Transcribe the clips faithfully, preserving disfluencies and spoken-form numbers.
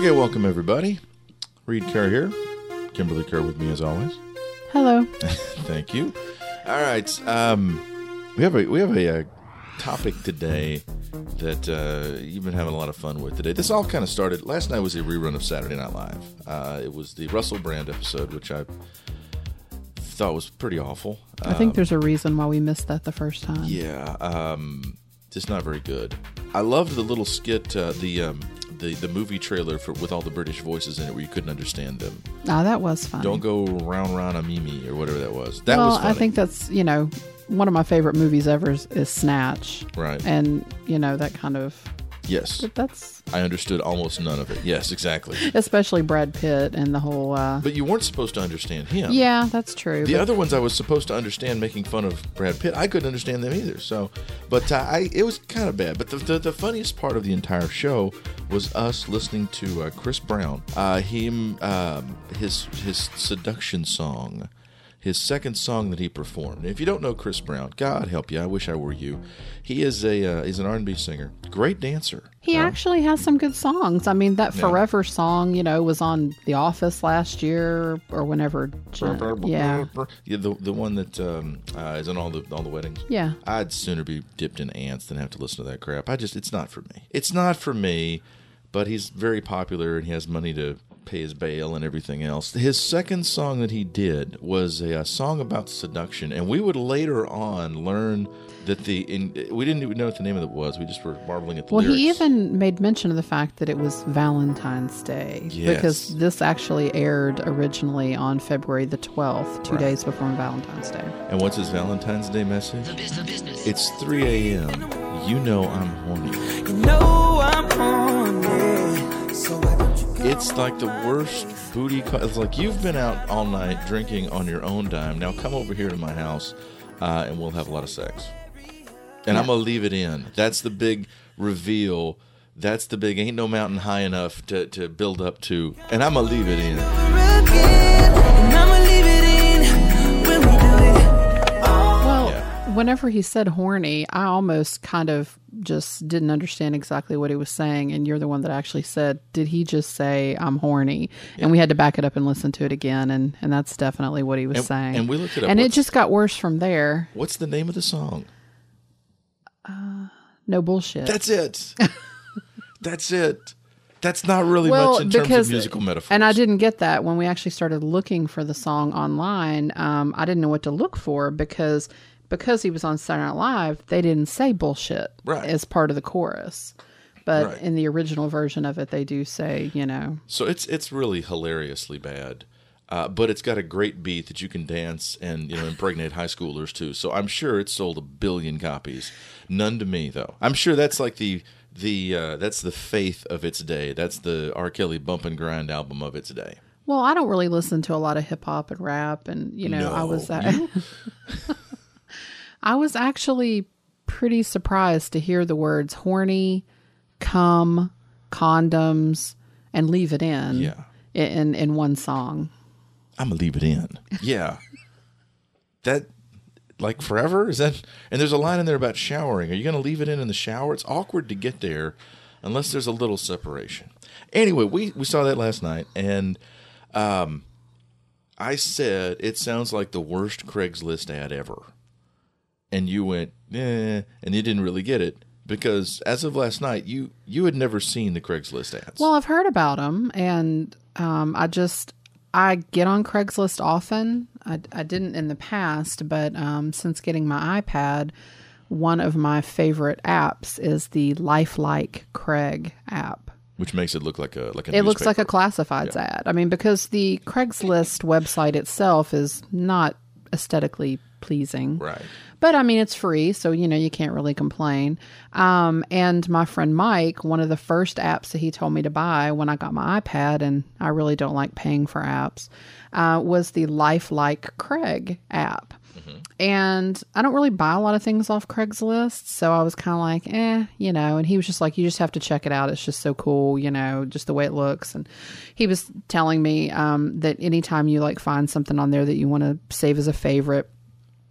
Okay, welcome everybody. Reed Kerr here. Kimberly Kerr with me as always. Hello. Thank you. All right, um, we have a we have a, a topic today that uh, you've been having a lot of fun with today. This all kind of started last night. Was a rerun of Saturday Night Live. Uh, it was the Russell Brand episode, which I thought was pretty awful. I think um, there's a reason why we missed that the first time. Yeah, um, just not very good. I loved the little skit, uh, the um, the the movie trailer for with all the British voices in it, where you couldn't understand them. Ah, that was funny. Don't go round round a Mimi or whatever that was. That well, was funny. I think that's, you know, one of my favorite movies ever is, is Snatch. Right. And, you know, that kind of... Yes. But that's... I understood almost none of it. Yes, exactly. Especially Brad Pitt and the whole... Uh, But you weren't supposed to understand him. Yeah, that's true. The but, other ones I was supposed to understand, making fun of Brad Pitt. I couldn't understand them either. So, but uh, I it was kind of bad. But the, the the funniest part of the entire show was us listening to uh, Chris Brown. Uh, him um, his his seduction song. His second song that he performed. If you don't know Chris Brown, God help you, I wish I were you. He is a uh, he's an R and B singer, great dancer. He uh, actually has some good songs. I mean, that Yeah. Forever song, you know, was on The Office last year or whenever. Yeah, yeah, the the one that um, uh, is in all the all the weddings. yeah. I'd sooner be dipped in ants than have to listen to that crap. I just it's not for me. It's not for me. But he's very popular and he has money to pay his bail and everything else. His second song that he did was a, a song about seduction, and we would later on learn that the in, we didn't even know what the name of it was. We just were marveling at the Well, lyrics. he even made mention of the fact that it was Valentine's Day. Yes. Because this actually aired originally on February the twelfth, two Right. days before Valentine's Day. And what's his Valentine's Day message? The business, business. It's three a.m. You know I'm horny. You know I'm on it. So why don't you come It's like the worst booty call. It's like you've been out all night drinking on your own dime. Now come over here to my house uh, and we'll have a lot of sex. And Yeah. I'm going to leave it in. That's the big reveal. That's the big ain't no mountain high enough to, to build up to. And I'm going to leave it in. again? And I'ma leave it in when we do it. Well, Yeah. whenever he said horny, I almost kind of just didn't understand exactly what he was saying. And you're the one that actually said, did he just say, I'm horny? And we had to back it up and listen to it again. And, and that's definitely what he was And- saying. and we looked it up. And it What's- just got worse from there. What's the name of the song? No bullshit. That's it. That's it. That's not really well, much in terms because, of musical metaphors. And I didn't get that when we actually started looking for the song online. Um, I didn't know what to look for because because he was on Saturday Night Live, they didn't say bullshit Right. as part of the chorus. But Right. in the original version of it, they do say, you know. So it's it's really hilariously bad, uh, but it's got a great beat that you can dance and you know impregnate high schoolers too. So I'm sure it sold a billion copies. None to me though. I'm sure that's like the the uh, that's the Faith of its day. That's the R. Kelly Bump and Grind album of its day. Well, I don't really listen to a lot of hip hop and rap, and you know, I was No, uh, I was actually pretty surprised to hear the words horny, cum, condoms, and leave it in. Yeah. In in one song. I'm gonna leave it in. Yeah, that like forever is that? And there's a line in there about showering. Are you gonna leave it in in the shower? It's awkward to get there unless there's a little separation. Anyway, we we saw that last night, and um, I said it sounds like the worst Craigslist ad ever, and you went eh, and you didn't really get it. Because as of last night, you you had never seen the Craigslist ads. Well, I've heard about them, and um, I just I get on Craigslist often. I, I didn't in the past, but um, since getting my iPad, one of my favorite apps is the Lifelike Craig app. Which makes it look like a like a. It looks like a newspaper. classifieds Yeah. ad. I mean, because the Craigslist website itself is not aesthetically pleasing. Right. But I mean, it's free, so you know you can't really complain. Um, and my friend Mike, one of the first apps that he told me to buy when I got my iPad, and I really don't like paying for apps, uh, was the Lifelike Craig app. Mm-hmm. And I don't really buy a lot of things off Craigslist, so I was kind of like, eh, you know. And he was just like, you just have to check it out. It's just so cool, you know, just the way it looks. And he was telling me um, that anytime you like find something on there that you want to save as a favorite,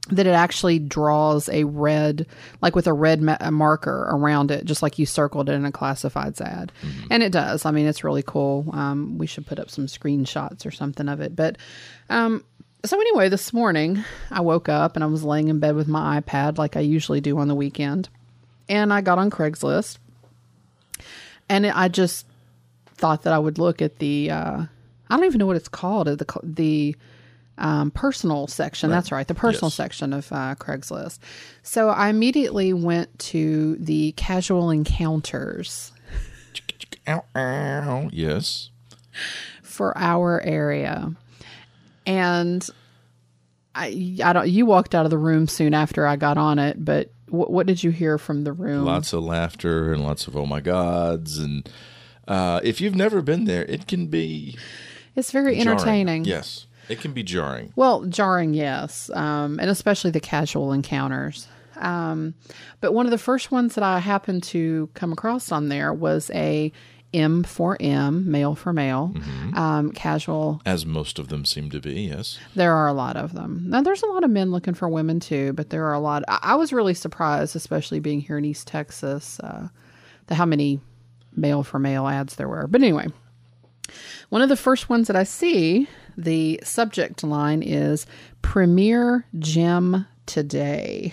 that it actually draws a red, like with a red ma- a marker around it, just like you circled it in a classifieds ad. Mm-hmm. And it does. I mean, it's really cool. Um, we should put up some screenshots or something of it. But um, so anyway, this morning I woke up and I was laying in bed with my iPad like I usually do on the weekend. And I got on Craigslist. And I just thought that I would look at the, uh, I don't even know what it's called, the the um, personal section. Right. That's right, the personal yes. section of uh, Craigslist. So I immediately went to the casual encounters. Yes. For our area. And I, I don't. You walked out of the room soon after I got on it, but what, what did you hear from the room? Lots of laughter and lots of oh my gods, and uh, if you've never been there, it can be. It's very jarring. entertaining. Yes, it can be jarring. Well, jarring, yes, um, and especially the casual encounters. Um, but one of the first ones that I happened to come across on there was a M for M, male for male, mm-hmm. um, casual. As most of them seem to be, yes. There are a lot of them. Now, there's a lot of men looking for women, too, but there are a lot. I, I was really surprised, especially being here in East Texas, uh, the, how many male for male ads there were. But anyway, one of the first ones that I see, the subject line is Premier Gym Today.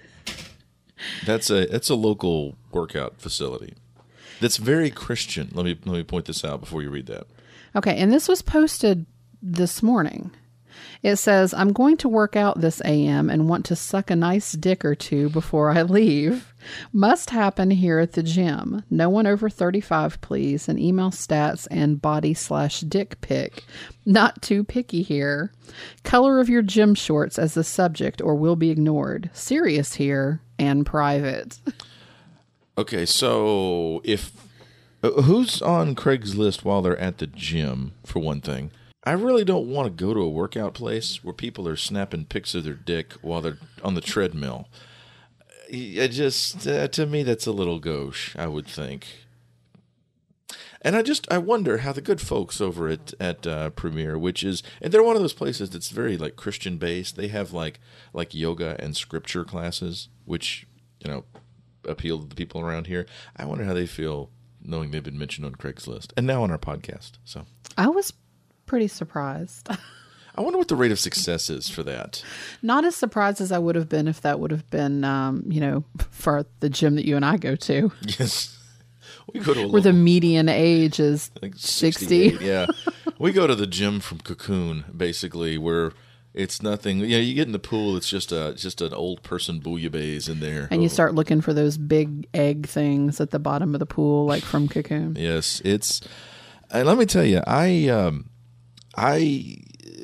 That's a that's a local workout facility. That's very Christian. Let me let me point this out before you read that. Okay, and this was posted this morning. It says, I'm going to work out this A M and want to suck a nice dick or two before I leave. Must happen here at the gym. No one over thirty-five, please. And email stats and body slash dick pic. Not too picky here. Color of your gym shorts as the subject or will be ignored. Serious here and private. Okay, so if uh, who's on Craigslist while they're at the gym, for one thing? I really don't want to go to a workout place where people are snapping pics of their dick while they're on the treadmill. It just, uh, to me, that's a little gauche, I would think. And I just, I wonder how the good folks over at, at uh, Premier, which is, and they're one of those places that's very, like, Christian-based. They have, like, like yoga and scripture classes, which, you know, appeal to the people around here. I wonder how they feel knowing they've been mentioned on Craigslist and now on our podcast. So I was pretty surprised. I wonder what the rate of success is for that. Not as surprised as I would have been if that would have been, um, you know, for the gym that you and I go to. Yes. We go to a where local, the median age is like sixty. Yeah. We go to the gym from Cocoon, basically, where it's nothing. You know, you get in the pool, it's just a just an old person bouillabaisse in there. And oh. you start looking for those big egg things at the bottom of the pool, like from Cocoon. Yes, it's. And let me tell you, I, um, I,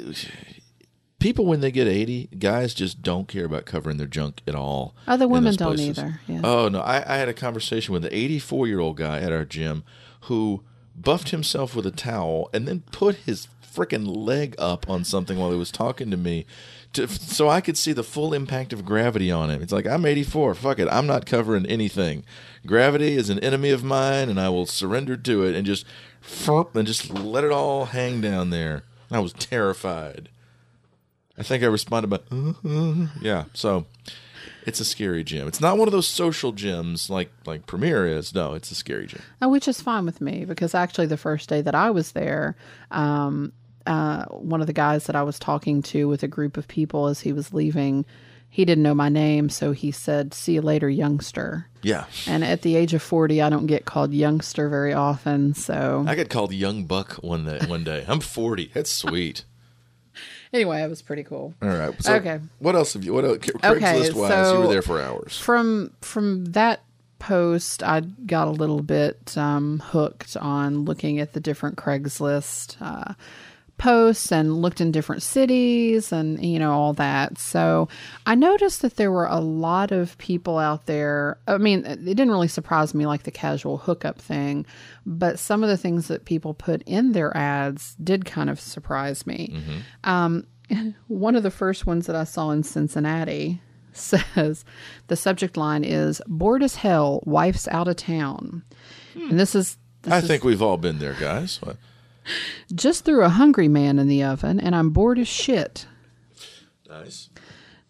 people when they get eighty, guys just don't care about covering their junk at all. Other women don't either. Yeah. Oh no, I, I had a conversation with an eighty-four-year-old guy at our gym who buffed himself with a towel and then put his freaking leg up on something while he was talking to me to, so I could see the full impact of gravity on him. It's like, I'm eighty-four. Fuck it. I'm not covering anything. Gravity is an enemy of mine, and I will surrender to it and just and just let it all hang down there. I was terrified. I think I responded by, uh-huh. yeah. So it's a scary gym. It's not one of those social gyms like, like Premier is. No, it's a scary gym. Oh, which is fine with me because actually the first day that I was there, um, uh, one of the guys that I was talking to with a group of people as he was leaving, he didn't know my name, so he said, "See you later, youngster." Yeah. And at the age of forty, I don't get called youngster very often, so... I get called young buck one day. One day. I'm forty. That's sweet. Anyway, it was pretty cool. All right. So okay. What else have you? What else, Craigslist wise? So you were there for hours. From from that post, I got a little bit um, hooked on looking at the different Craigslist uh, posts and looked in different cities and, you know, all that. So I noticed that there were a lot of people out there. I mean, it didn't really surprise me like the casual hookup thing, but some of the things that people put in their ads did kind of surprise me. Mm-hmm. Um, one of the first ones that I saw in Cincinnati says the subject line is "Bored as hell, wife's out of town." Hmm. And this is... This I is, think we've all been there, guys. What? Just threw a hungry man in the oven, and I'm bored as shit. Nice.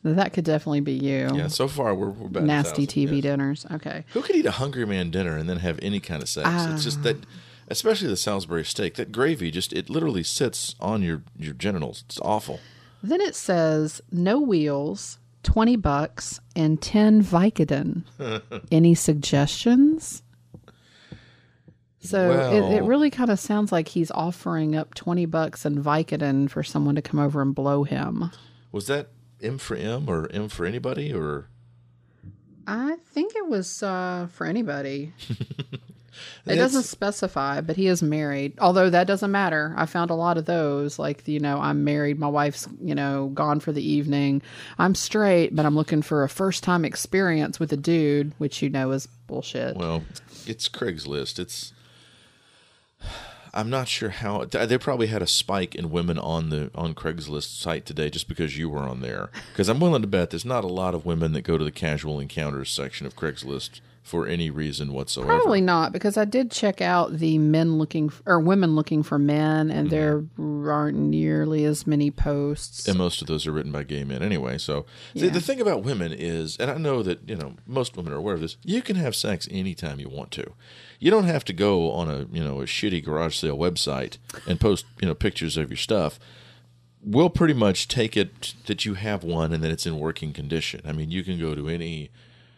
That could definitely be you. Yeah, so far we're, we're about Nasty T V yes. dinners. Okay. Who could eat a Hungry Man dinner and then have any kind of sex? Ah. It's just that, especially the Salisbury steak, that gravy just, it literally sits on your, your genitals. It's awful. Then it says no wheels, twenty bucks, and ten Vicodin. Any suggestions? So Well- it, it really kind of sounds like he's offering up twenty bucks and Vicodin for someone to come over and blow him. Was that M for M or M for anybody or? I think it was uh, for anybody. It That's- doesn't specify, but he is married. Although that doesn't matter. I found a lot of those. Like, you know, I'm married. My wife's, you know, gone for the evening. I'm straight, but I'm looking for a first time experience with a dude, which you know is bullshit. Well, it's Craigslist. It's. I'm not sure how they probably had a spike in women on the on Craigslist site today just because you were on there. Because I'm willing to bet there's not a lot of women that go to the casual encounters section of Craigslist for any reason whatsoever. Probably not, because I did check out the men looking f- or women looking for men, and there aren't nearly as many posts. And most of those are written by gay men anyway. So see, Yeah. the thing about women is, and I know that, you know, most women are aware of this, you can have sex anytime you want to. You don't have to go on a, you know, a shitty garage sale website and post, you know, pictures of your stuff. We'll pretty much take it that you have one and that it's in working condition. I mean, you can go to any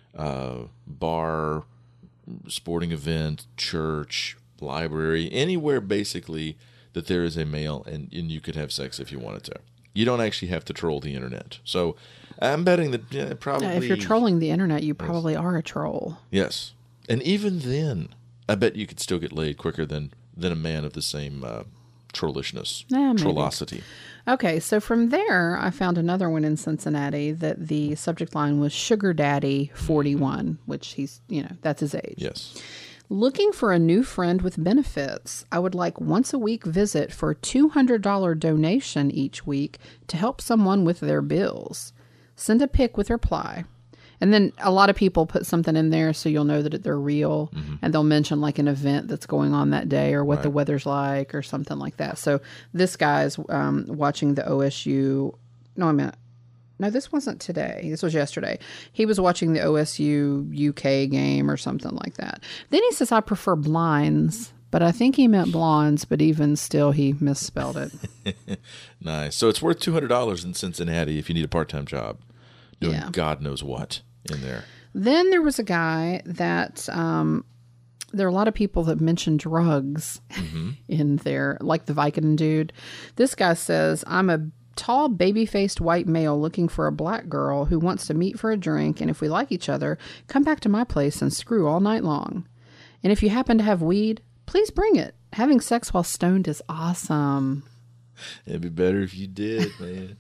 uh, bar, sporting event, church, library, anywhere basically that there is a male, and, and you could have sex if you wanted to. You don't actually have to troll the internet. So I'm betting that yeah, probably... Yeah, if you're trolling the internet, you probably are a troll. Yes. And even then, I bet you could still get laid quicker than, than a man of the same uh, trollishness, Yeah, maybe. trollosity. Okay, so from there, I found another one in Cincinnati that the subject line was Sugar Daddy forty-one, which he's, you know, that's his age. Yes. Looking for a new friend with benefits. I would like once a week visit for a two hundred dollars donation each week to help someone with their bills. Send a pic with reply. And then a lot of people put something in there so you'll know that they're real. Mm-hmm. And they'll mention like an event that's going on that day or what Right. the weather's like or something like that. So this guy's um, watching the O S U. No, I meant. No, this wasn't today. This was yesterday. He was watching the O S U U K game or something like that. Then he says, I prefer blinds, but I think he meant blondes, but even still, he misspelled it. Nice. So it's worth two hundred dollars in Cincinnati if you need a part-time job doing Yeah. God knows what in there. Then there was a guy that, um, there are a lot of people that mention drugs Mm-hmm. in there, like the Vicodin dude. This guy says, I'm a tall, baby-faced white male looking for a black girl who wants to meet for a drink, and if we like each other, come back to my place and screw all night long. And if you happen to have weed, please bring it. Having sex while stoned is awesome. It'd be better if you did, man.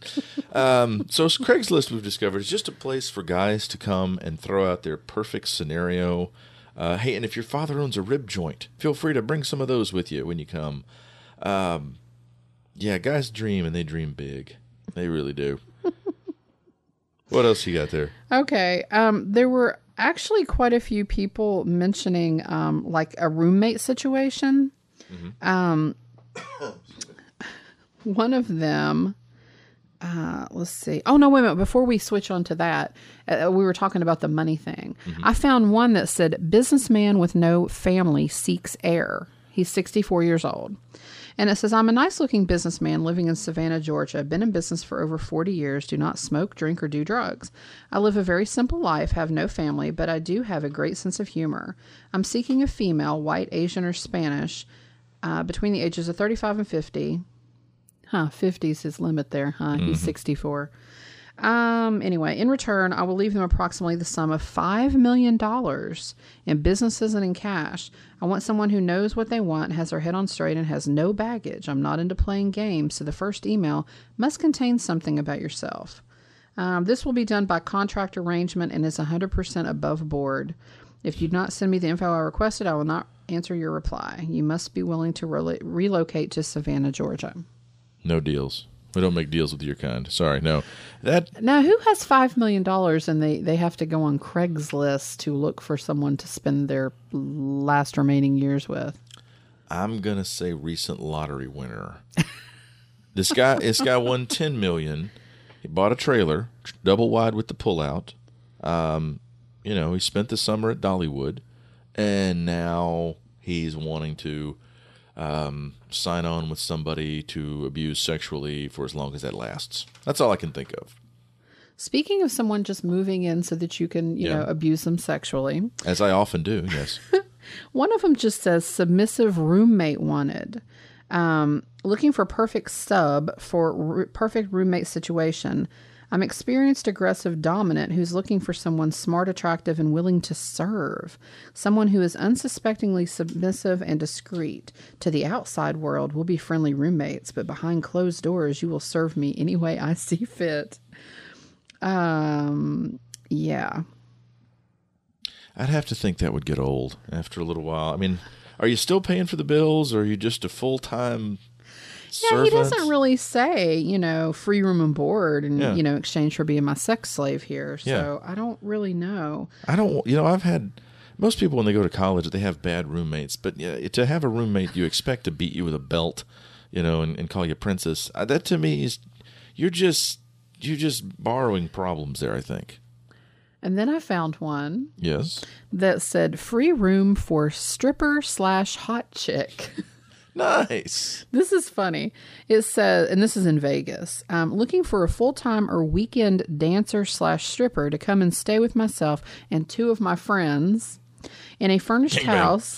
um, so Craigslist, we've discovered, is just a place for guys to come and throw out their perfect scenario. Uh, hey, and if your father owns a rib joint, feel free to bring some of those with you when you come. Um, yeah, guys dream, and they dream big. They really do. What else you got there? Okay. Um, there were actually quite a few people mentioning um, like a roommate situation. Mm-hmm. Um, one of them, uh, let's see. Oh, no, wait a minute. Before we switch on to that, uh, we were talking about the money thing. Mm-hmm. I found one that said, businessman with no family seeks heir. He's sixty-four years old. And it says, I'm a nice-looking businessman living in Savannah, Georgia. I've been in business for over forty years, do not smoke, drink, or do drugs. I live a very simple life, have no family, but I do have a great sense of humor. I'm seeking a female, white, Asian, or Spanish, uh, between the ages of thirty-five and fifty. Huh, fifty is his limit there, huh? He's sixty-four. Um, anyway, in return, I will leave them approximately the sum of five million dollars in businesses and in cash. I want someone who knows what they want, has their head on straight, and has no baggage. I'm not into playing games, so the first email must contain something about yourself. Um, this will be done by contract arrangement and is one hundred percent above board. If you do not send me the info I requested, I will not answer your reply. You must be willing to relo- relocate to Savannah, Georgia. No deals. We don't make deals with your kind. Sorry, no. That Now, who has five million dollars and they, they have to go on Craigslist to look for someone to spend their last remaining years with? I'm gonna say recent lottery winner. This guy, this guy won ten million, He bought a trailer, double wide with the pullout. Um, you know, he spent the summer at Dollywood, and now he's wanting to um, sign on with somebody to abuse sexually for as long as that lasts. That's all I can think of. Speaking of someone just moving in so that you can, you Yeah. know, abuse them sexually, As I often do, yes. one of them just says submissive roommate wanted. Um, looking for perfect sub for r- perfect roommate situation. I'm experienced, aggressive, dominant who's looking for someone smart, attractive, and willing to serve. Someone who is unsuspectingly submissive and discreet. To the outside world, we'll be friendly roommates, but behind closed doors, you will serve me any way I see fit. Um, yeah. I'd have to think that would get old after a little while. I mean, are you still paying for the bills, or are you just a full-time Yeah, servant? he doesn't really say, you know, free room and board and, Yeah. you know, exchange for being my sex slave here. So I don't really know. I don't, you know, I've had, most people when they go to college, they have bad roommates, but yeah, to have a roommate you expect to beat you with a belt, you know, and, and call you princess, uh, that to me is, you're just, you're just borrowing problems there, I think. And then I found one Yes. that said free room for stripper slash hot chick. Nice. This is funny. It says, and this is in Vegas, um, looking for a full-time or weekend dancer slash stripper to come and stay with myself and two of my friends in a furnished Gangbang. house,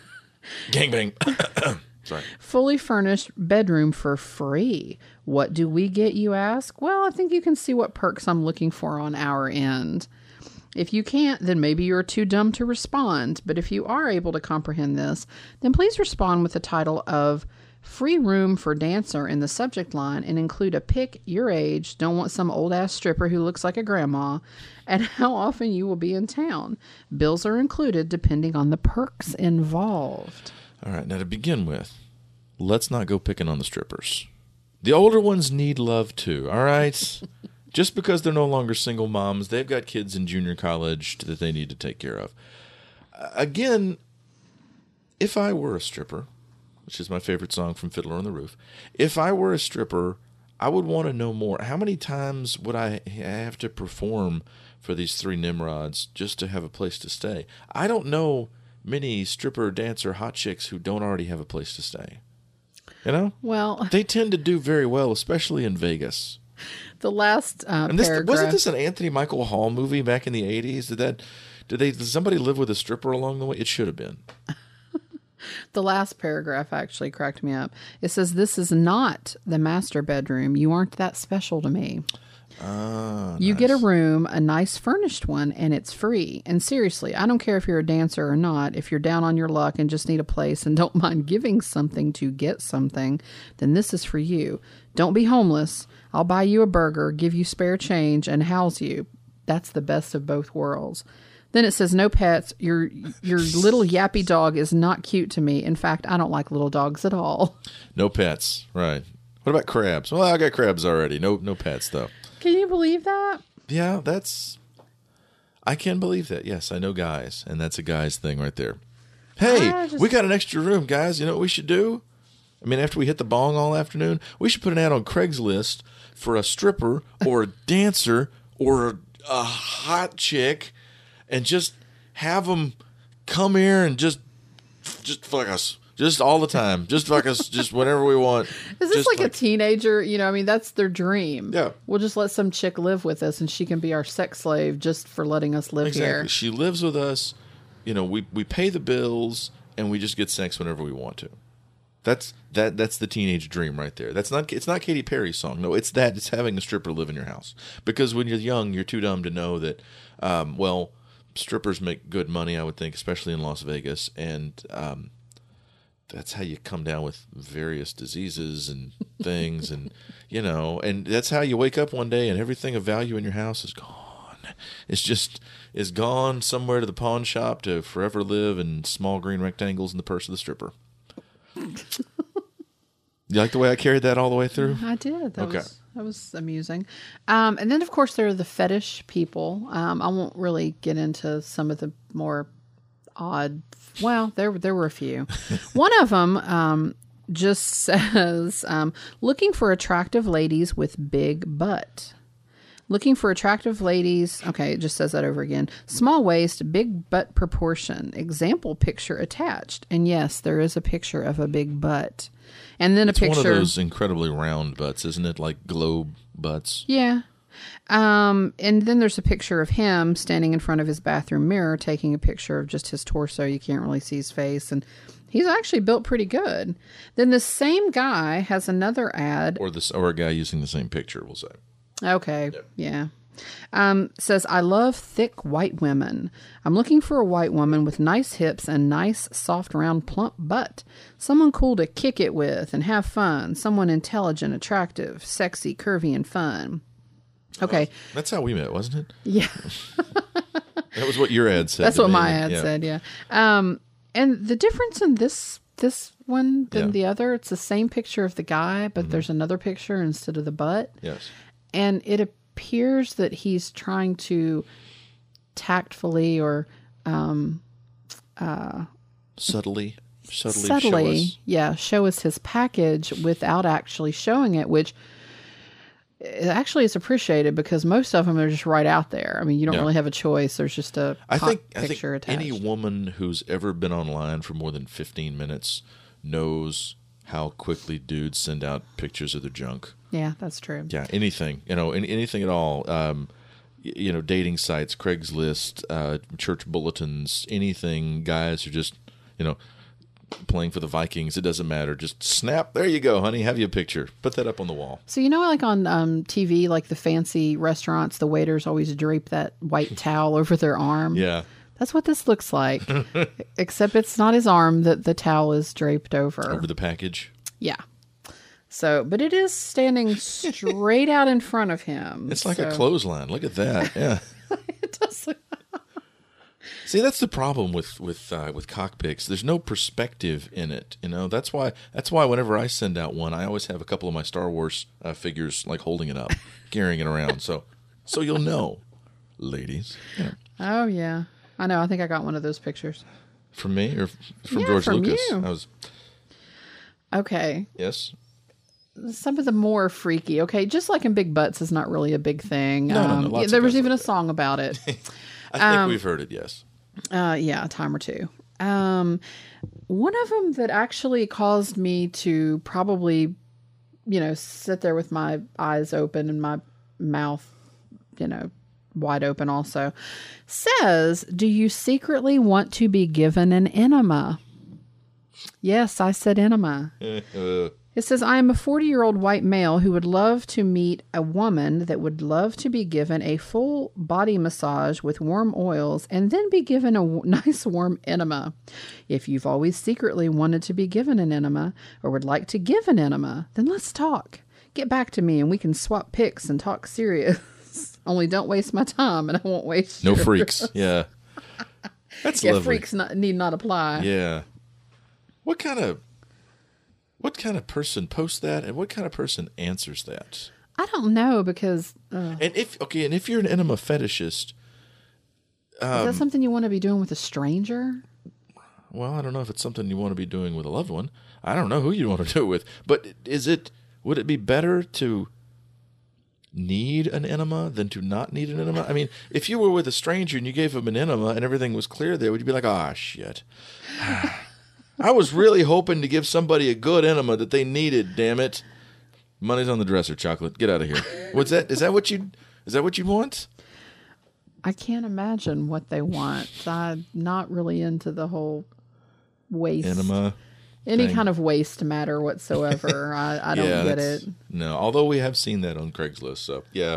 Gangbang. Sorry. fully furnished bedroom for free. What do we get, you ask? Well, I think you can see what perks I'm looking for on our end. If you can't, then maybe you're too dumb to respond. But if you are able to comprehend this, then please respond with the title of Free Room for Dancer in the subject line and include a pic, your age, don't want some old-ass stripper who looks like a grandma, and how often you will be in town. Bills are included depending on the perks involved. All right, now to begin with, let's not go picking on the strippers. The older ones need love too, all right? Just because they're no longer single moms, they've got kids in junior college that they need to take care of. Uh, again, if I were a stripper, which is my favorite song from Fiddler on the Roof, if I were a stripper, I would want to know more. How many times would I have to perform for these three Nimrods just to have a place to stay? I don't know many stripper, dancer, hot chicks who don't already have a place to stay. You know? Well, They tend to do very well, especially in Vegas. the last uh, And this paragraph... wasn't this an Anthony Michael Hall movie back in the eighties? Did that did they did somebody live with a stripper along the way? It should have been. The last paragraph actually cracked me up. It says, this is not the master bedroom. You aren't that special to me. Ah, You nice. get a room, a nice furnished one, and it's free. And seriously, I don't care if you're a dancer or not. If you're down on your luck and just need a place and don't mind giving something to get something, then this is for you. Don't be homeless. I'll buy you a burger, give you spare change, and house you. That's the best of both worlds. Then it says, no pets. Your your little yappy dog is not cute to me. In fact, I don't like little dogs at all. No pets, right? What about crabs? Well, I got crabs already. No, no pets though. Can you believe that? Yeah, that's. I can believe that. Yes, I know guys, and that's a guy's thing right there. Hey, I just- we got an extra room, guys. You know what we should do? I mean, after we hit the bong all afternoon, we should put an ad on Craigslist for a stripper or a dancer or a, a hot chick, and just have them come here and just just fuck us. Just all the time. Just fuck us. Just whenever we want. Is this Just like, a teenager? You know, I mean, that's their dream. Yeah. We'll just let some chick live with us and she can be our sex slave just for letting us live Exactly. here. She lives with us. You know, we, we pay the bills and we just get sex whenever we want to. That's that that's the teenage dream right there. That's not it's not Katy Perry's song. No, it's that. It's having a stripper live in your house. Because when you're young, you're too dumb to know that um, well, strippers make good money, I would think, especially in Las Vegas, and um, that's how you come down with various diseases and things, and you know, and that's how you wake up one day and everything of value in your house is gone. It's just is gone somewhere to the pawn shop to forever live in small green rectangles in the purse of the stripper. You like the way I carried that all the way through? I did. That Okay. was that was amusing. Um, and then of course there are the fetish people. Um, I won't really get into some of the more odd. Well, there there were a few. One of them um, just says, um, "Looking for attractive ladies with big butt." Looking for attractive ladies. Okay, it just says that over again. Small waist, big butt proportion. Example picture attached. And yes, there is a picture of a big butt. And then It's a picture. one of those incredibly round butts, isn't it? Like globe butts. Yeah. Um, and then there's a picture of him standing in front of his bathroom mirror, taking a picture of just his torso. You can't really see his face. And he's actually built pretty good. Then the same guy has another ad. Or this, or a guy using the same picture, we'll say. Okay. Yeah. Um, says, I love thick white women. I'm looking for a white woman with nice hips and nice, soft, round, plump butt. Someone cool to kick it with and have fun. Someone intelligent, attractive, sexy, curvy, and fun. Okay. That's how we met, wasn't it? Yeah. That was what your ad said. That's to what me. my ad Yeah. said, yeah. Um, and the difference in this this one than Yeah. the other, it's the same picture of the guy, but there's another picture instead of the butt. Yes. And it appears that he's trying to tactfully or um, Subtly, subtly, subtly, show us. yeah, show us his package without actually showing it, which it actually is appreciated because most of them are just right out there. I mean, you don't Yeah. really have a choice. There's just a I hot think, I think picture attached. any woman who's ever been online for more than fifteen minutes knows how quickly dudes send out pictures of their junk. Yeah, that's true. Yeah, anything, you know, any, anything at all. Um, y- you know, dating sites, Craigslist, uh, church bulletins, anything. Guys are just, you know, playing for the Vikings. It doesn't matter. Just snap. There you go, honey. Have you a picture? Put that up on the wall. So, you know, like on um, T V, like the fancy restaurants, the waiters always drape that white towel over their arm. Yeah. That's what this looks like. Except it's not his arm that the towel is draped over. Over the package. Yeah. So, but it is standing straight out in front of him. It's like so. a clothesline. Look at that. Yeah. It does look- See, that's the problem with with uh, with cockpits. There's no perspective in it. You know, that's why that's why whenever I send out one, I always have a couple of my Star Wars uh, figures like holding it up, carrying it around. So, so you'll know, ladies. Yeah. Oh, yeah. I know. I think I got one of those pictures. From me or from Yeah, George from Lucas? you. I was Okay. yes. Some of the more freaky. Okay. Just like in Big Butts is not really a big thing. No, no, no, Um, lots yeah, of there was guys even like a song about it. I think Um, we've heard it. Yes. Uh, yeah, a time or two. Um, one of them that actually caused me to probably, you know, sit there with my eyes open and my mouth, you know, wide open also, says, do you secretly want to be given an enema? Yes, I said enema. Uh, It says, I am a forty-year-old white male who would love to meet a woman that would love to be given a full body massage with warm oils and then be given a w- nice warm enema. If you've always secretly wanted to be given an enema or would like to give an enema, then let's talk. Get back to me and we can swap pics and talk serious. Only don't waste my time and I won't waste no yours. freaks. Yeah. That's Yeah, lovely. freaks not, need not apply. Yeah. What kind of what kind of person posts that, and what kind of person answers that? I don't know because uh, And if okay, and if you're an enema fetishist, is that something you want to be doing with a stranger? well, I don't know if it's something you want to be doing with a loved one. I don't know who you want to do it with, but is it? Would it be better to need an enema than to not need an enema? I mean, if you were with a stranger and you gave them an enema and everything was clear there, would you be like, ah, shit? I was really hoping to give somebody a good enema that they needed. Damn it! Money's on the dresser, chocolate. Get out of here. What's that? Is that what you? Is that what you want? I can't imagine what they want. I'm not really into the whole waste, Enema. any thing. kind of waste matter whatsoever. I, I don't Yeah, get that's- it. No, although we have seen that on Craigslist, so yeah.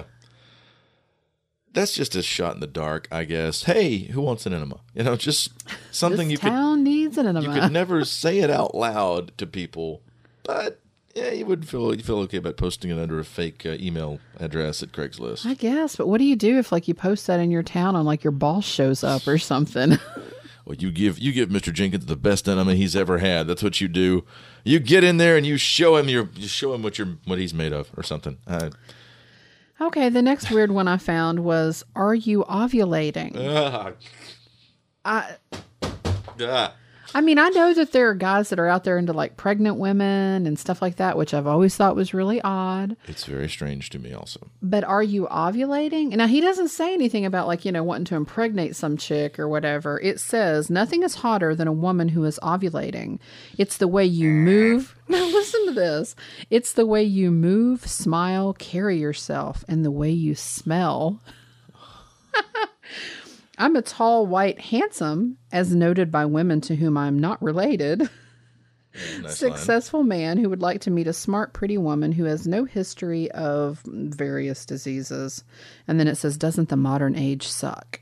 That's just a shot in the dark, I guess. Hey, who wants an enema? You know, just something This you town needs an could enema. you could never say it out loud to people, but yeah, you would feel you feel okay about posting it under a fake uh, email address at Craigslist. I guess, but what do you do if like you post that in your town and like your boss shows up or something? Well, you give you give Mister Jenkins the best enema he's ever had. That's what you do. You get in there and you show him your you show him what you're what he's made of or something. Uh, Okay, the next weird one I found was, are you ovulating? ah, I ah. I mean, I know that there are guys that are out there into like pregnant women and stuff like that, which I've always thought was really odd. It's very strange to me also. But are you ovulating? Now, he doesn't say anything about like, you know, wanting to impregnate some chick or whatever. It says nothing is hotter than a woman who is ovulating. It's the way you move. Now, listen to this. It's the way you move, smile, carry yourself, and the way you smell. I'm a tall, white, handsome, as noted by women to whom I'm not related. Yeah, nice Successful line. Man who would like to meet a smart, pretty woman who has no history of various diseases. And then it says, doesn't the modern age suck?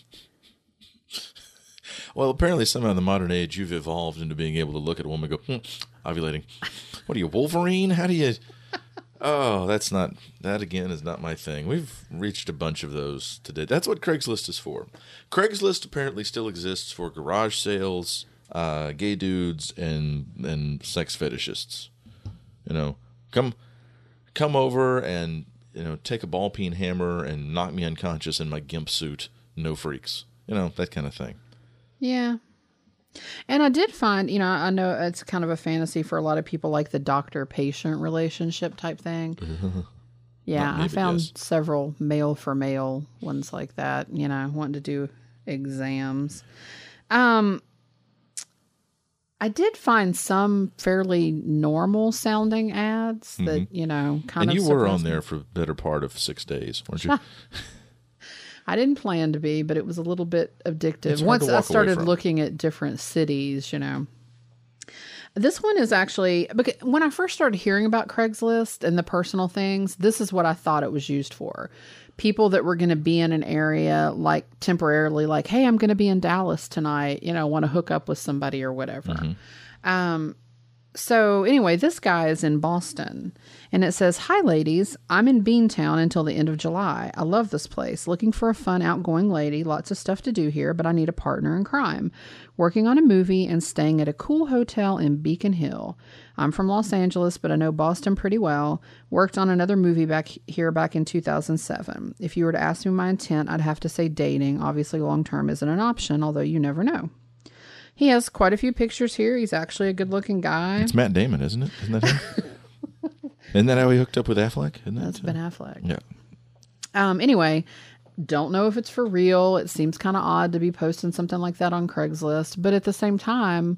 Well, apparently somehow in the modern age you've evolved into being able to look at a woman and go, hmm, ovulating. What are you, Wolverine? How do you... Oh, that's not, that again is not my thing. We've reached a bunch of those today. That's what Craigslist is for. Craigslist apparently still exists for garage sales, uh, gay dudes, and and sex fetishists. You know, come come over and, you know, take a ball peen hammer and knock me unconscious in my gimp suit. No freaks. You know, that kind of thing. Yeah. And I did find, you know, I know it's kind of a fantasy for a lot of people, like the doctor-patient relationship type thing. Yeah, maybe, I found yes. several male for male ones like that, you know, wanting to do exams. Um, I did find some fairly normal sounding ads that, you know, kind And of you were on surprised me. there for the better part of six days, weren't you? I didn't plan to be, but it was a little bit addictive. It's hard Once to I walk away started from. looking at different cities, you know. This one is actually, because when I first started hearing about Craigslist and the personal things, this is what I thought it was used for. People that were going to be in an area like temporarily, like, hey, I'm going to be in Dallas tonight, you know, want to hook up with somebody or whatever. Um, so anyway, this guy is in Boston and it says, hi ladies, I'm in Beantown until the end of July. I love this place. Looking for a fun, outgoing lady. Lots of stuff to do here, but I need a partner in crime. Working on a movie and staying at a cool hotel in Beacon Hill. I'm from Los Angeles, but I know Boston pretty well. Worked on another movie back here back in two thousand seven. If you were to ask me my intent, I'd have to say dating. Obviously, long-term isn't an option, although you never know. He has quite a few pictures here. He's actually a good-looking guy. It's Matt Damon, isn't it? Isn't that him? Isn't that how he hooked up with Affleck? Isn't that That's Ben Affleck. Yeah. Um, anyway, don't know if it's for real. It seems kind of odd to be posting something like that on Craigslist. But at the same time,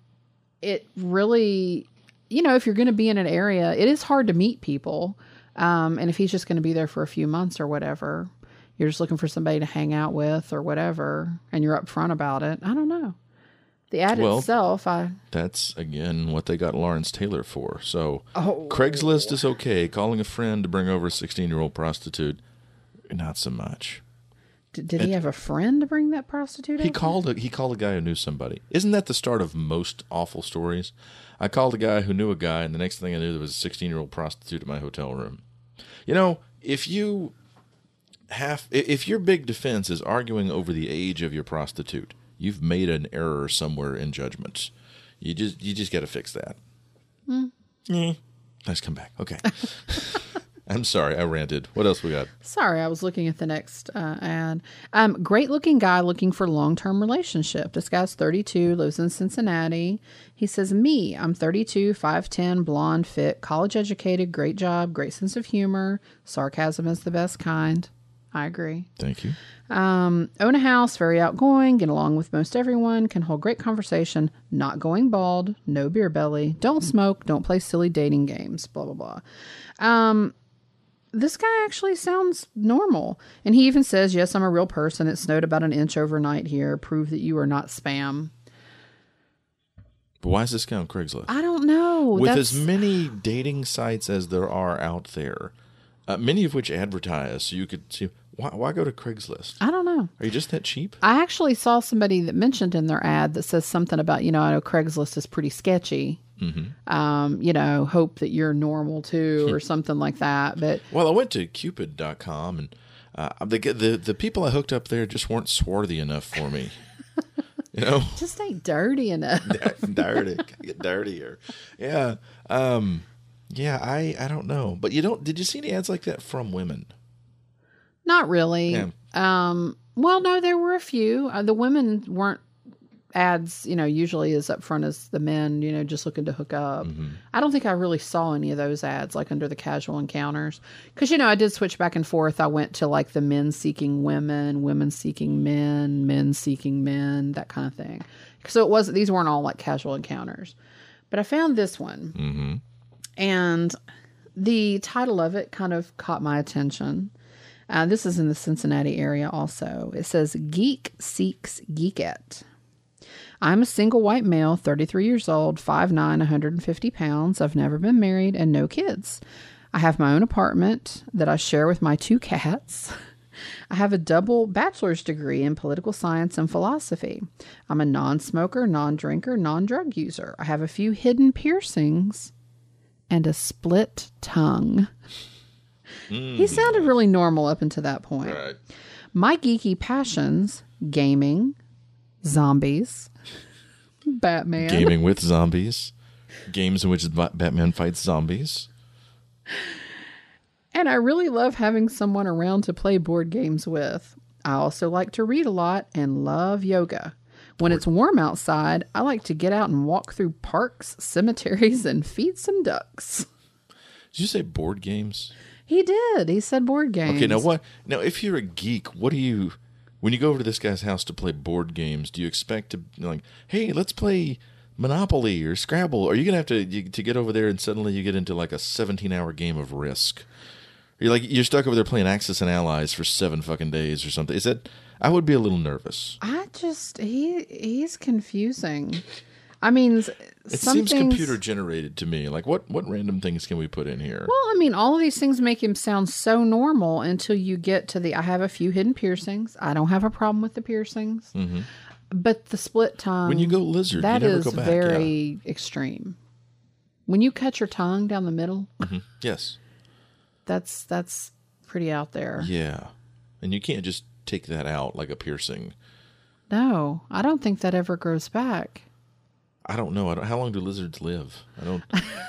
it really, you know, if you're going to be in an area, it is hard to meet people. Um, and if he's just going to be there for a few months or whatever, you're just looking for somebody to hang out with or whatever, and you're upfront about it. I don't know. The ad Well, itself, I... That's, again, what they got Lawrence Taylor for. So Oh. Craigslist is okay. Calling a friend to bring over a sixteen-year-old prostitute, not so much. Did, did he have a friend to bring that prostitute He over? called a, he called a guy who knew somebody. Isn't that the start of most awful stories? I called a guy who knew a guy, and the next thing I knew, there was a sixteen-year-old prostitute in my hotel room. You know, if you have, if your big defense is arguing over the age of your prostitute, you've made an error somewhere in judgment. You just you just got to fix that. Mm. Mm. Let's come back. Okay. I'm sorry, I ranted. What else we got? Sorry, I was looking at the next uh, ad. Um, great looking guy looking for long-term relationship. This guy's thirty-two, lives in Cincinnati. He says, me, I'm thirty-two, five ten, blonde, fit, college educated, great job, great sense of humor. Sarcasm is the best kind. I agree. Thank you. Um, own a house, very outgoing, get along with most everyone, can hold great conversation, not going bald, no beer belly, don't smoke, don't play silly dating games, blah, blah, blah. Um, this guy actually sounds normal. And he even says, yes, I'm a real person. It snowed about an inch overnight here. Prove that you are not spam. But why is this guy on Craigslist? I don't know. With That's, as many dating sites as there are out there, uh, many of which advertise, so you could see, why, why go to Craigslist? I don't know. Are you just that cheap? I actually saw somebody that mentioned in their ad that says something about, you know, I know Craigslist is pretty sketchy. Mm-hmm. Um, you know, hope that you're normal too, or something like that. But Well, I went to Cupid dot com, and uh, the, the the people I hooked up there just weren't swarthy enough for me. You know, just ain't dirty enough. dirty, get dirtier. Yeah, um, yeah. I I don't know, but you don't. Did you see any ads like that from women? Not really. Yeah. Um, well, no, there were a few. Uh, the women weren't ads, you know, usually is up front as the men, you know, just looking to hook up. Mm-hmm. I don't think I really saw any of those ads like under the casual encounters. Because, you know, I did switch back and forth. I went to like the men seeking women, women seeking men, men seeking men, that kind of thing. So it wasn't, these weren't all like casual encounters. But I found this one. Mm-hmm. And the title of it kind of caught my attention. Uh, this is in the Cincinnati area also. It says, Geek Seeks Geekette. I'm a single white male, thirty-three years old, five nine, one hundred fifty pounds. I've never been married and no kids. I have my own apartment that I share with my two cats. I have a double bachelor's degree in political science and philosophy. I'm a non-smoker, non-drinker, non-drug user. I have a few hidden piercings and a split tongue. Mm. He sounded really normal up until that point. Right. My geeky passions, gaming, zombies, Batman. Gaming with zombies. Games in which Batman fights zombies. And I really love having someone around to play board games with. I also like to read a lot and love yoga. When it's warm outside, I like to get out and walk through parks, cemeteries, and feed some ducks. Did you say board games? He did. He said board games. Okay, now what? Now, if you're a geek, what do you... When you go over to this guy's house to play board games, do you expect to, like, hey, let's play Monopoly or Scrabble? Or are you going to have to you, to get over there and suddenly you get into, like, a seventeen-hour game of Risk? You're like, you're stuck over there playing Axis and Allies for seven fucking days or something. Is that... I would be a little nervous. I just... He He's confusing. I mean, it some seems things, computer generated to me. Like, what, what random things can we put in here? Well, I mean, all of these things make him sound so normal until you get to the, I have a few hidden piercings. I don't have a problem with the piercings. Mm-hmm. But the split tongue. When you go lizard, that you never is go back. very yeah. extreme. When you cut your tongue down the middle. Mm-hmm. Yes. That's, that's pretty out there. Yeah. And you can't just take that out like a piercing. No, I don't think that ever grows back. I don't know. I don't, how long do lizards live? I don't.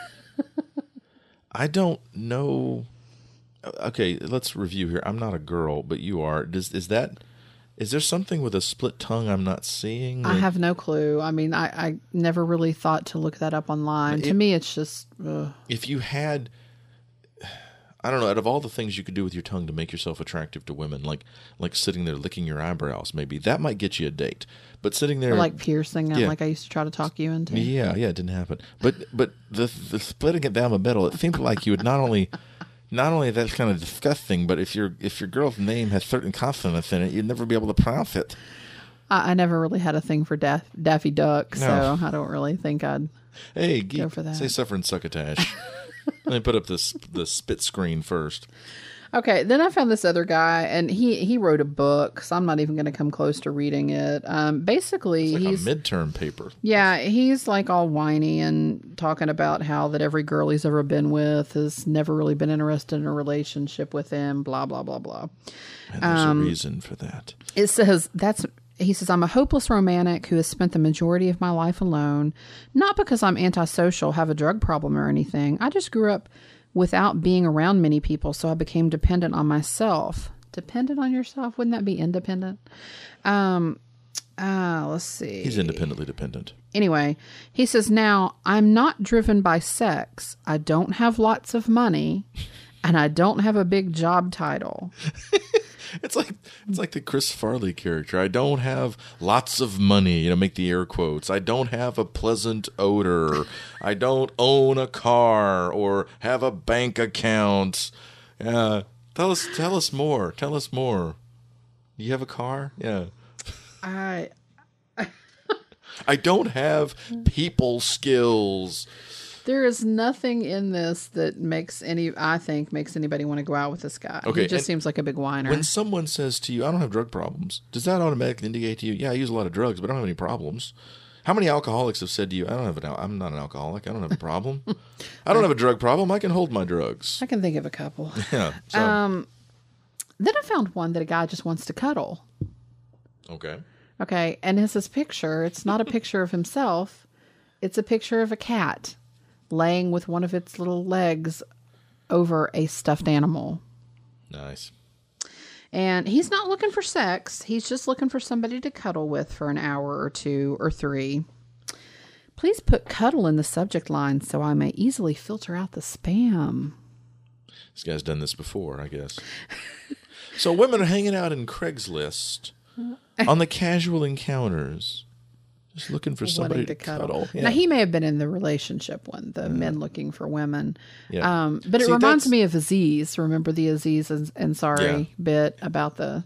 I don't know. Okay, let's review here. I'm not a girl, but you are. Does is that? Is there something with a split tongue I'm not seeing? I have no clue. I mean, I, I never really thought to look that up online. It, to me, it's just. Ugh. If you had. I don't know, out of all the things you could do with your tongue to make yourself attractive to women, like like sitting there licking your eyebrows, maybe, that might get you a date. But sitting there... Or like piercing them, yeah. like I used to try to talk you into. Yeah, yeah, it didn't happen. But but the the splitting it down the middle, it seemed like you would not only... Not only that's kind of disgusting, but if your if your girl's name has certain consonants in it, you'd never be able to pronounce it. I, I never really had a thing for Daff, Daffy Duck, No. so I don't really think I'd hey, go geek, for that. Say suffering succotash. Let me put up this the spit screen first. Okay, then I found this other guy, and he, he wrote a book, so I'm not even going to come close to reading it. Um, basically, it's like he's... a midterm paper. Yeah, he's like all whiny and talking about how that every girl he's ever been with has never really been interested in a relationship with him, blah, blah, blah, blah. And there's um, a reason for that. It says, that's... He says, I'm a hopeless romantic who has spent the majority of my life alone, not because I'm antisocial, have a drug problem or anything. I just grew up without being around many people, so I became dependent on myself. Dependent on yourself? Wouldn't that be independent? Um, uh, let's see. He's independently dependent. Anyway, he says, now, I'm not driven by sex. I don't have lots of money, and I don't have a big job title. It's like it's like the Chris Farley character. I don't have lots of money, you know, make the air quotes. I don't have a pleasant odor. I don't own a car or have a bank account. Yeah. Tell us tell us more. Tell us more. You have a car? Yeah. I I don't have people skills. There is nothing in this that makes any, I think, makes anybody want to go out with this guy. Okay, he just seems like a big whiner. When someone says to you, I don't have drug problems, does that automatically indicate to you, yeah, I use a lot of drugs, but I don't have any problems? How many alcoholics have said to you, I don't have an, al- I'm not an alcoholic, I don't have a problem. I don't have a drug problem, I can hold my drugs. I can think of a couple. Yeah. So, Um, then I found one that a guy just wants to cuddle. okay. Okay, and it's his picture. It's not a picture of himself. It's a picture of a cat laying with one of its little legs over a stuffed animal. Nice. And he's not looking for sex. He's just looking for somebody to cuddle with for an hour or two or three. Please put cuddle in the subject line so I may easily filter out the spam. This guy's done this before, I guess. So women are hanging out in Craigslist on the casual encounters, just looking for somebody to, to cuddle. cuddle. Yeah. Now, he may have been in the relationship one, the mm. men looking for women. Yeah. Um, but it See, reminds that's... me of Aziz. Remember the Aziz and, and Sorry yeah. bit about the...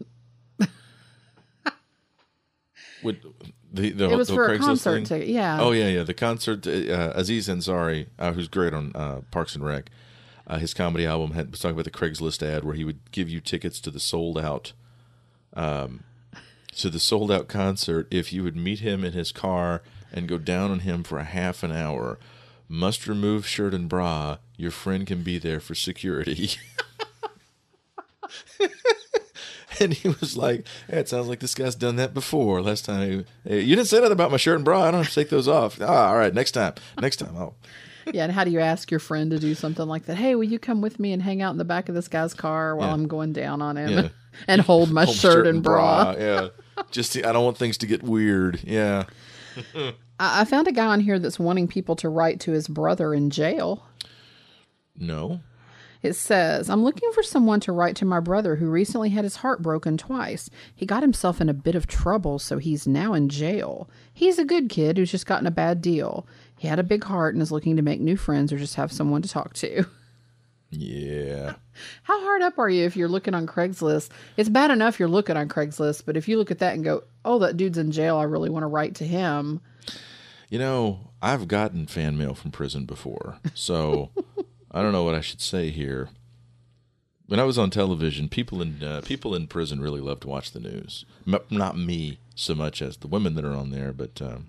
With the, the, it was the for Craigslist a concert thing? ticket, yeah. Oh, yeah, yeah. The concert, uh, Aziz Ansari, uh, who's great on uh, Parks and Rec, uh, his comedy album had, was talking about the Craigslist ad where he would give you tickets to the sold out, um, to the sold out concert if you would meet him in his car and go down on him for a half an hour. Must remove shirt and bra. Your friend can be there for security. And he was like, hey, it sounds like this guy's done that before. Last time, he, hey, you didn't say that about my shirt and bra. I don't have to take those off. Ah, all right, next time. Next time. Oh. Yeah, and how do you ask your friend to do something like that? Hey, will you come with me and hang out in the back of this guy's car while yeah. I'm going down on him yeah. and hold my hold shirt, shirt and bra? bra. Yeah, just I don't want things to get weird. Yeah. I, I found a guy on here that's wanting people to write to his brother in jail. No. It says, I'm looking for someone to write to my brother who recently had his heart broken twice. He got himself in a bit of trouble, so he's now in jail. He's a good kid who's just gotten a bad deal. He had a big heart and is looking to make new friends or just have someone to talk to. Yeah. How hard up are you if you're looking on Craigslist? It's bad enough you're looking on Craigslist, but if you look at that and go, oh, that dude's in jail, I really want to write to him. You know, I've gotten fan mail from prison before, so I don't know what I should say here. When I was on television, people in uh, people in prison really love to watch the news. M- not me so much as the women that are on there, but um,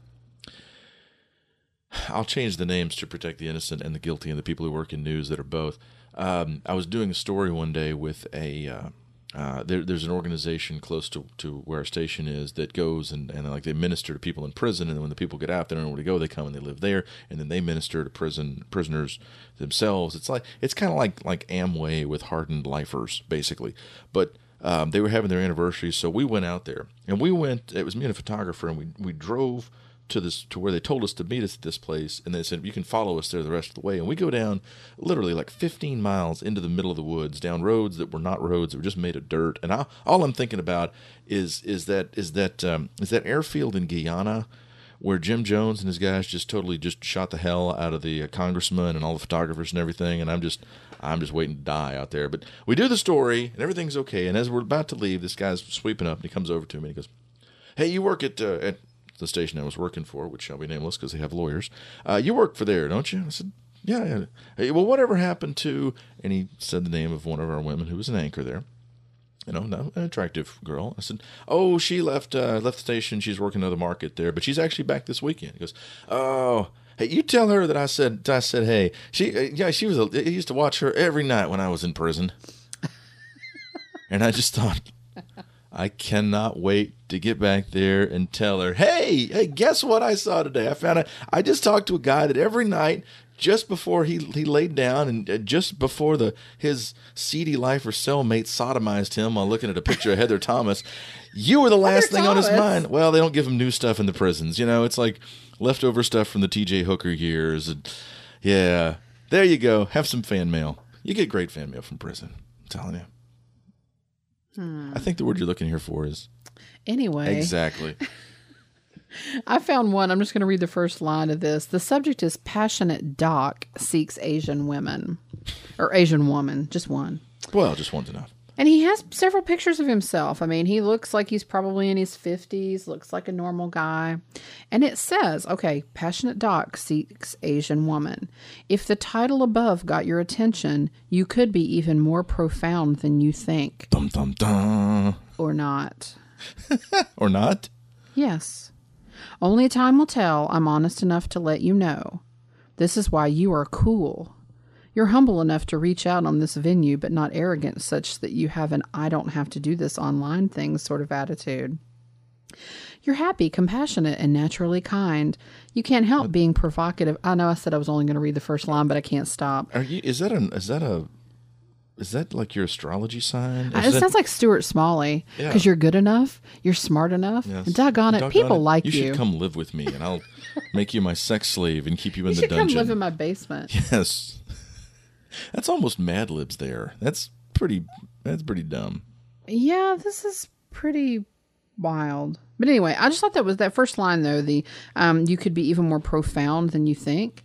I'll change the names to protect the innocent and the guilty and the people who work in news that are both. Um, I was doing a story one day with a uh, uh, there, there's an organization close to, to where our station is that goes and, and like they minister to people in prison, and then when the people get out, they don't know where to go. They come and they live there, and then they minister to prison prisoners themselves. It's like it's kind of like like Amway with hardened lifers, basically. But um, they were having their anniversary, so we went out there, and we went. It was me and a photographer, and we we drove to this to where they told us to meet us at this place, and they said you can follow us there the rest of the way. And we go down literally like fifteen miles into the middle of the woods, down roads that were not roads, that were just made of dirt. And I, all I'm thinking about is is that is that um, is that airfield in Guyana where Jim Jones and his guys just totally just shot the hell out of the uh, congressman and all the photographers and everything. And I'm just I'm just waiting to die out there. But we do the story and everything's okay. And as we're about to leave, this guy's sweeping up and he comes over to me and he goes, "Hey, you work at uh, at the station I was working for, which shall be nameless because they have lawyers. Uh, you work for there, don't you?" I said, yeah, yeah. Hey, well, whatever happened to, and he said the name of one of our women who was an anchor there. You know, not an attractive girl. I said, oh, she left uh, left the station. She's working another market there, but she's actually back this weekend. He goes, oh, hey, you tell her that I said, I said, hey, she, uh, yeah, she was, a, I used to watch her every night when I was in prison. And I just thought, I cannot wait to get back there and tell her, hey, hey, guess what I saw today? I found out, I just talked to a guy that every night, just before he he laid down and just before the his seedy life or cellmate sodomized him while looking at a picture of Heather Thomas, you were the last thing Thomas. on his mind. Well, they don't give him new stuff in the prisons. You know, it's like leftover stuff from the T J Hooker years. And yeah, there you go. Have some fan mail. You get great fan mail from prison. I'm telling you. Hmm. I think the word you're looking here for is anyway. Exactly. I found one. I'm just going to read the first line of this. The subject is passionate doc seeks Asian women. Or Asian woman. Just one. Well, just one's enough. And he has several pictures of himself. I mean, he looks like he's probably in his fifties. Looks like a normal guy. And it says, okay, passionate doc seeks Asian woman. If the title above got your attention, you could be even more profound than you think. Dum, dum, dum. Or not. Or not? Yes. Only time will tell. I'm honest enough to let you know. This is why you are cool. You're humble enough to reach out on this venue, but not arrogant such that you have an I don't have to do this online thing sort of attitude. You're happy, compassionate, and naturally kind. You can't help being provocative. I know I said I was only going to read the first line, but I can't stop. Are you? Is that a? Is that a? is that like your astrology sign? Uh, Is It that- sounds like Stuart Smalley Yeah. because you're good enough, you're smart enough, Yes. and doggone it, Doggone people it. like you. you. You should come live with me, and I'll make you my sex slave and keep you in You the should come dungeon. live in my basement. Yes, that's almost Mad Libs there. That's pretty. That's pretty dumb. Yeah, this is pretty wild. But anyway, I just thought that was that first line though. The um, you could be even more profound than you think.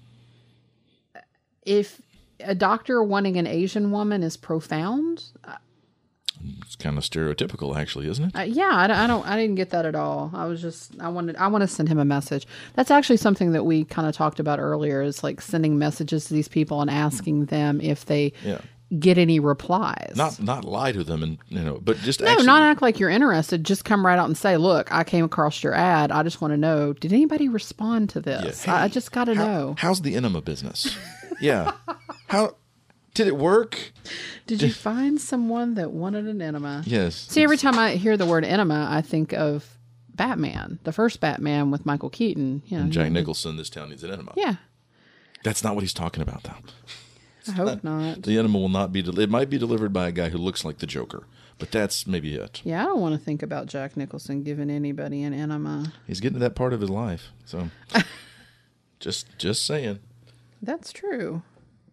If a doctor wanting an Asian woman is profound, It's kind of stereotypical, actually, isn't it? uh, yeah, I, don't- I don't, I didn't get that at all. I was just, I wanted, I want to send him a message. That's actually something that we kind of talked about earlier. Is like sending messages to these people and asking them if they Yeah. get any replies. Not not lie to them, and you know, but just No, actually, not act like you're interested. Just come right out and say, "Look, I came across your ad. I just want to know, did anybody respond to this? Yeah. I, I Hey, just got to how- know. How's the enema business? Yeah, how did it work? Did you find someone that wanted an enema?" Yes. See, every time I hear the word enema, I think of Batman, the first Batman with Michael Keaton. You know, Jack you know, Nicholson, this town needs an enema. Yeah, That's not what he's talking about, though. I hope not. The enema will not be. Del- it might be delivered by a guy who looks like the Joker, but that's maybe it. Yeah, I don't want to think about Jack Nicholson giving anybody an enema. He's getting to that part of his life, so just just saying. That's true.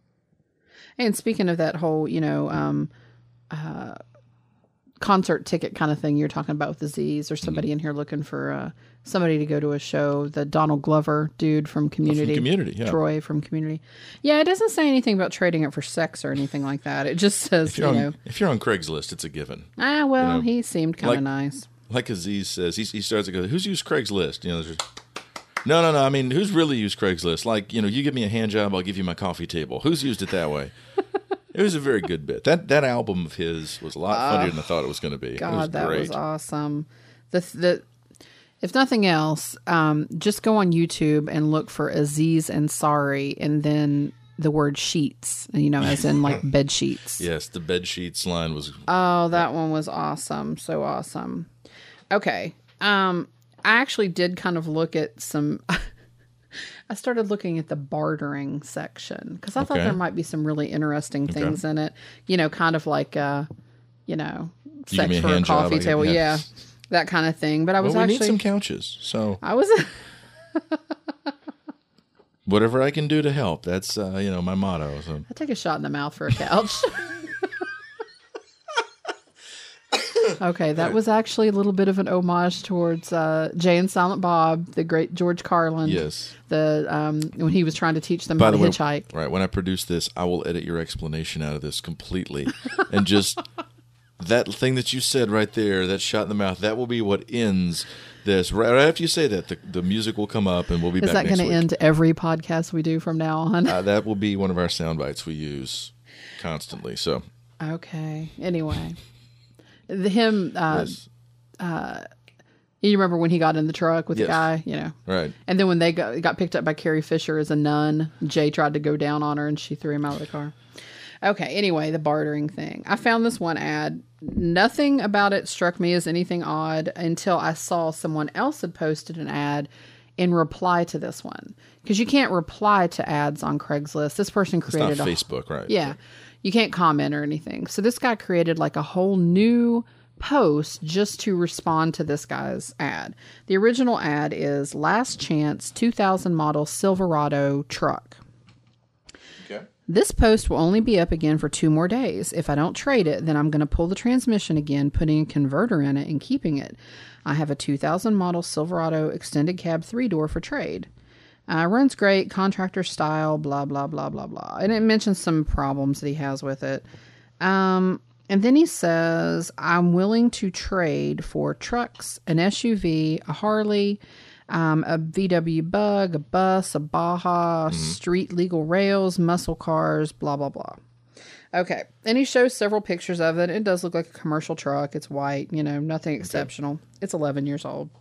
And speaking of that whole, you know, um, uh, concert ticket kind of thing you're talking about with the Z's, or somebody in here looking for uh, somebody to go to a show, the Donald Glover dude from Community. Community, yeah. Troy from Community. Yeah, it doesn't say anything about trading it for sex or anything like that. It just says, If you you're, know, on, if you're on Craigslist, it's a given. ah, well, you know, he seemed kind of like- nice. Like Aziz says, he, he starts to go, "Who's used Craigslist?" You know, there's no, no, no. I mean, who's really used Craigslist? Like, you know, you give me a hand job, I'll give you my coffee table. Who's used it that way? It was a very good bit. That that album of his was a lot funnier than I thought it was going to be. it was God, that great. was awesome. The the if nothing else, um, just go on YouTube and look for Aziz Ansari, and then the word sheets. You know, as in like bed sheets. Yes, the bed sheets line was. Oh, that one was awesome. So awesome. Okay. Um, I actually did kind of look at some. I started looking at the bartering section because I thought Okay. there might be some really interesting things in it. You know, kind of like, uh, you know, You give sex me a for a hand job, coffee I give- table. yeah. Yeah, that kind of thing. But I was Well, we actually, need some couches, so I was, whatever I can do to help. That's uh, you know my motto. So I take a shot in the mouth for a couch. Okay, that was actually a little bit of an homage towards uh, Jay and Silent Bob, the great George Carlin. yes. The um, when he was trying to teach them By how the to way, hitchhike. right when I produce this, I will edit your explanation out of this completely, and just that thing that you said right there, that shot in the mouth, that will be what ends this. Right after you say that, the, the music will come up, and we'll be Is back that next going to week. end every podcast we do from now on? Uh, that will be one of our sound bites we use constantly. So Okay. Anyway, the, him. Uh, yes. You remember when he got in the truck with Yes. the guy? You know. Right. And then when they got, got picked up by Carrie Fisher as a nun, Jay tried to go down on her and she threw him out of the car. Okay, anyway, the bartering thing. I found this one ad. Nothing about it struck me as anything odd until I saw someone else had posted an ad in reply to this one. Because you can't reply to ads on Craigslist. This person It's not created a Facebook, right? yeah. You can't comment or anything. So this guy created like a whole new post just to respond to this guy's ad. The original ad is Last Chance two thousand model Silverado truck. Okay. This post will only be up again for two more days. If I don't trade it, then I'm going to pull the transmission again, putting a converter in it and keeping it. I have a two thousand model Silverado extended cab three-door for trade. Uh, runs great, contractor style, blah, blah, blah, blah, blah. And it mentions some problems that he has with it. Um, and then he says, I'm willing to trade for trucks, an S U V, a Harley, um, a V W Bug, a bus, a Baja, street legal rails, muscle cars, blah, blah, blah. Okay. And he shows several pictures of it. It does look like a commercial truck. It's white, you know, nothing exceptional. It's eleven years old.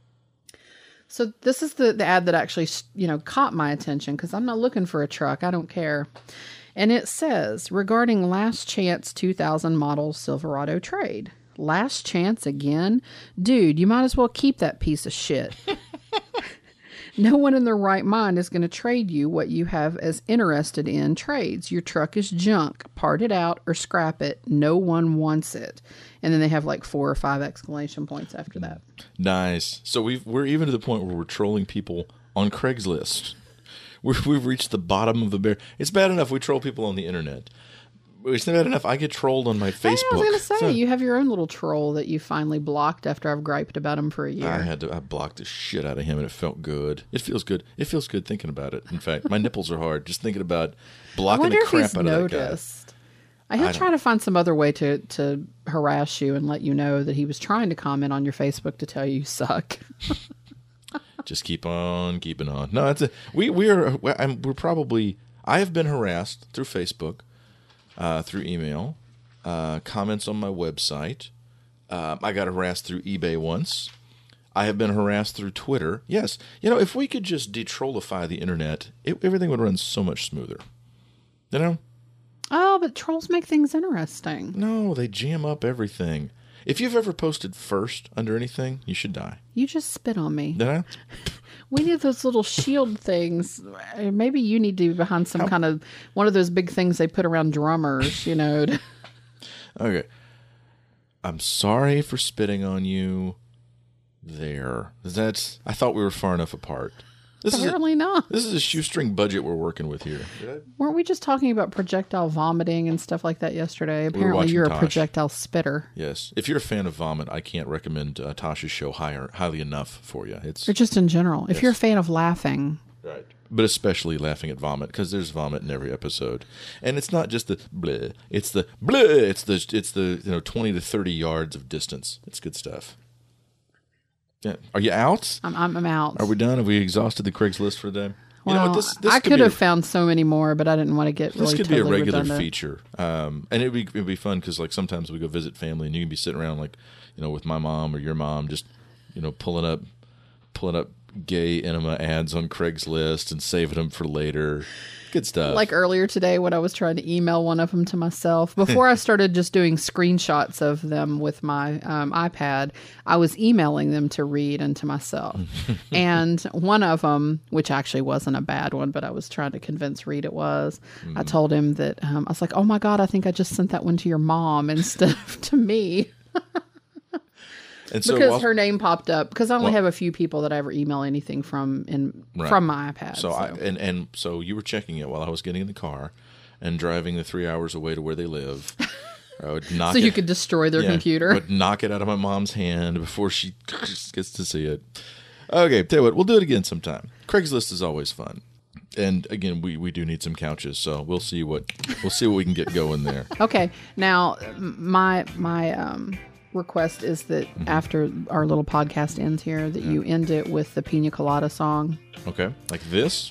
So this is the, the ad that actually, you know, caught my attention because I'm not looking for a truck. I don't care. And it says, regarding Last Chance two thousand model Silverado trade. Last chance again? Dude, you might as well keep that piece of shit. No one in their right mind is going to trade you what you have as interested in trades. Your truck is junk. Part it out or scrap it. No one wants it. And then they have like four or five exclamation points after that. Nice. So we've, we're even to the point where we're trolling people on Craigslist. We're, we've reached the bottom of the bear. It's bad enough we troll people on the internet. It's not bad enough I get trolled on my Facebook. I was going to say, So- you have your own little troll that you finally blocked after I've griped about him for a year. I had to. I blocked the shit out of him, and it felt good. It feels good. It feels good thinking about it. In fact, my nipples are hard just thinking about I blocking wonder the if crap he's out of that noticed. I He'll I try to find some other way to, to harass you and let you know that he was trying to comment on your Facebook to tell you you suck. guy. Just keep on keeping on. No, it's a, we we are. I'm, we're probably. I have been harassed through Facebook, uh, through email, uh, comments on my website. Uh, I got harassed through eBay once. I have been harassed through Twitter. Yes, you know, if we could just de-trollify the internet, it, everything would run so much smoother. You know. Oh, but trolls make things interesting. No, they jam up everything. If you've ever posted first under anything, you should die. You just spit on me. Did I? We need those little shield things. Uh, Maybe you need to be behind some kind of one of those big things they put around drummers, you know. to- Okay. I'm sorry for spitting on you there. That's. I thought we were far enough apart. This is a, Apparently not. this is a shoestring budget we're working with here. Weren't we just talking about projectile vomiting and stuff like that yesterday? Apparently watching you're a Tosh. projectile spitter. Yes. If you're a fan of vomit, I can't recommend uh, Tasha's show higher, highly enough for you. It's Or just in general. If Yes. you're a fan of laughing, Right. But especially laughing at vomit, because there's vomit in every episode, and it's not just the bleh. It's the bleh. It's the it's the you know twenty to thirty yards of distance. It's good stuff. Yeah. Are you out? I'm, I'm, I'm out. Are we done? Have we exhausted the Craigslist for the day? You well, know what? This this I could could be have a, found so many more, but I didn't want to get really this could totally be a regular redundant. feature, um, and it'd be it'd be fun because like sometimes we go visit family, and you can be sitting around like you know with my mom or your mom, just you know pulling up pulling up gay enema ads on Craigslist and saving them for later. Good stuff. Like earlier today when I was trying to email one of them to myself, before I started just doing screenshots of them with my um, iPad, I was emailing them to read and to myself. And one of them, which actually wasn't a bad one, but I was trying to convince Reed it was, Mm-hmm. I told him that, um, I was like, oh my God, I think I just sent that one to your mom instead of to me. and so Because while- her name popped up. Because I only Well- have a few people that I ever email anything from in Right. from my iPad. So I and and so you were checking it while I was getting in the car and driving the three hours away to where they live. I would knock so it, you could destroy their yeah, computer. Would knock it out of my mom's hand before she gets to see it. Okay, tell you what, we'll do it again sometime. Craigslist is always fun, and again, we, we do need some couches, so we'll see what we'll see what we can get going there. Okay, now m- my my um, request is that Mm-hmm. after our little podcast ends here, that you end it with the Pina Colada song. Okay, like this.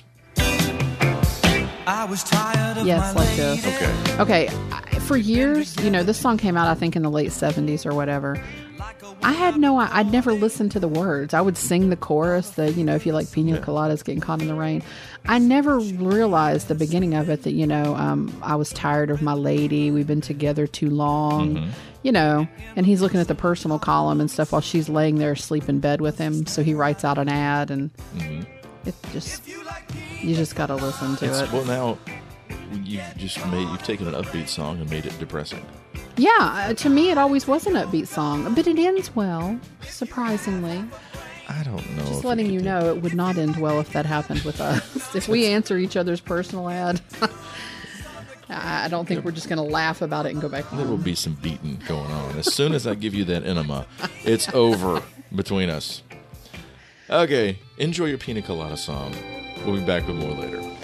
I was tired of Yes, my like this. lady. Okay, Okay, I- for years, you know, this song came out I think in the late seventies or whatever. I had no, I- I'd never listened to the words. I would sing the chorus, the, you know, if you like Pina Coladas getting caught in the rain. I never realized the beginning of it that, you know, um, I was tired of my lady. We've been together too long, you know, and he's looking at the personal column and stuff while she's laying there asleep in bed with him. So he writes out an ad and it just, you just got to listen to it's, it. well now you've just made you've taken an upbeat song and made it depressing. Yeah, uh, to me, it always was an upbeat song, but it ends well, surprisingly. I don't know. if Just we letting could you do- know, it would not end well if that happened with us. If we answer each other's personal ad, I I don't think we're just going to laugh about it and go back There will home. be some beating going on. As soon as I give you that enema, it's over between us. Okay, enjoy your pina colada song. We'll be back with more later.